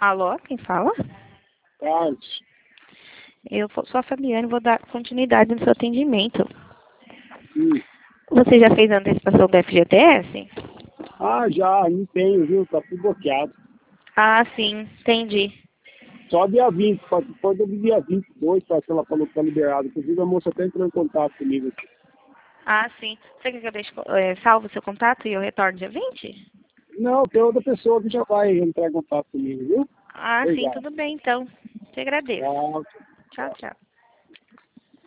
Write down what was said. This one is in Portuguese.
Alô, quem fala? Carlos. Eu sou a Fabiane, vou dar continuidade no seu atendimento. Hum. Você já fez a antecipação do FGTS? Ah, já, não tenho, viu? Tá tudo bloqueado. Ah, sim, entendi. Só dia 20, depois do dia 22, parece que ela falou que tá liberado. Inclusive a moça até entrou em contato comigo aqui. Ah, sim. Você quer que eu deixe, salve o seu contato e eu retorno dia 20? Não, tem outra pessoa que já vai entrar em contato comigo, viu? Ah, sim, Obrigado. tudo bem, então. Te agradeço. Tchau. Tchau, tchau.